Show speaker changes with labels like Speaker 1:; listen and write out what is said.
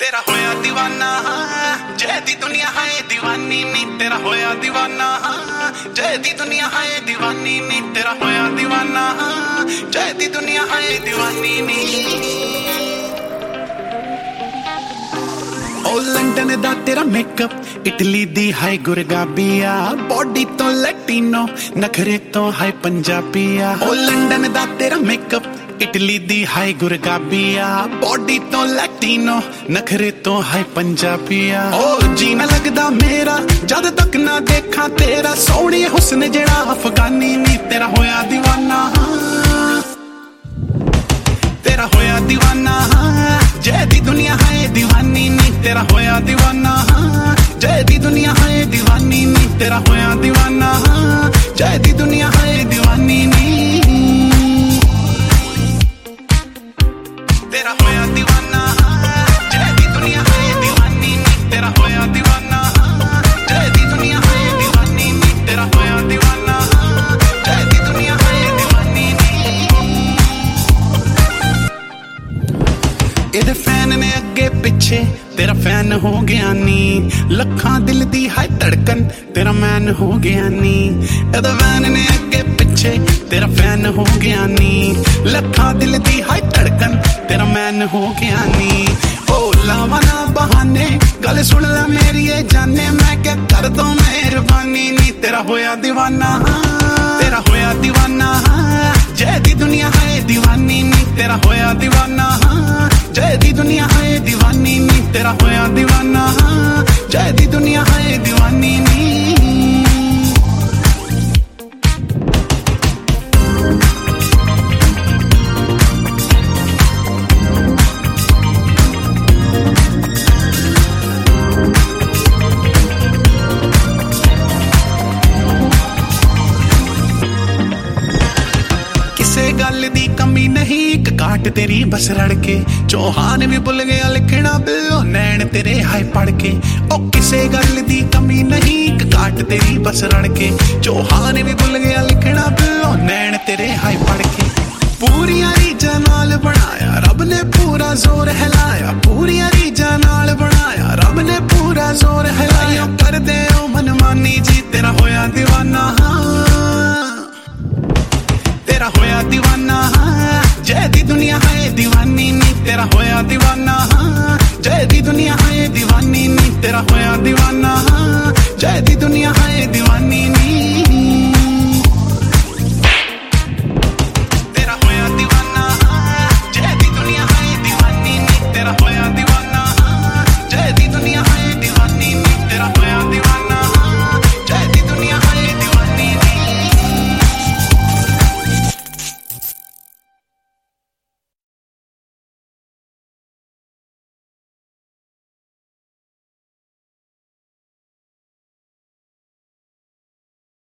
Speaker 1: तेरा होया दीवाना जय दी दुनिया है दीवानी नी तेरा होया दीवाना जय दी दुनिया है दीवानी नी तेरा होया दीवाना जय दी दुनिया है दीवानी नी ओ लंडन दा तेरा मेकअप इटली दी है गुरगाबिया बॉडी तो लैटिनो नखरे तो है पंजाबिया ओ लंडन दा तेरा मेकअप इटली दी है गुरगाबिया बॉडी तो लैटिनो नखरे तो है पंजाबिया ओ जीना लगदा मेरा जद तक ना देखा तेरा सोहणी हुस्न जेड़ा अफगानी नी तेरा होया दीवाना तेरा होया दीवाना जय दी दुनिया है दीवानी नी तेरा होया दीवाना जय दी दुनिया है दीवानी नी तेरा होया दीवाना जय दी दुनिया है दीवानी नी तेरा होया दीवाना जय दी दुनिया है दीवानी नी तेरा होया दीवाना जय दी दुनिया है दीवानी नी तेरा होया दीवाना जय दी दुनिया है दीवानी नी एदे फैन ने अगे पिछे तेरा फैन हो गया नी लखां दिल दी है धड़कन तेरा मैन हो गया नी एदे फैन ने अगे पिछे तेरा फैन हो गया नी लखां दिल दी है धड़कन तेरा मैन हो गया नी ओ लावा ना बहाने गल सुन ले मेरी ये जाने मैं क्या कर दूं मेहरबानी नी तेरा होया दीवाना तेरा होया दीवाना जय दी दुनिया है दीवानी नी तेरा होया दीवाना जय दी दुनिया है दीवानी नी तेरा होया दीवाना जय दी दुनिया है दीवानी नी गल दी कमी नहीं एक काट तेरी बस रड़के चौहान भी भुल गया लिखना बिल्लो नैन तेरे हाय पढ़ के ओ किसे गल दी कमी नहीं एक काट तेरी बस रड़के चौहान भी भुल गया लिखना बिल्लो नैन तेरे हाय पढ़ के पूरी रीजा नाल बनाया रब ने पूरा जोर हिलाया पूरी रीजा नाल बनाया रब ने पूरा जोर हिलाया कर दे ओ मनमानी जी तेरा होया दीवाना तेरा होया दीवाना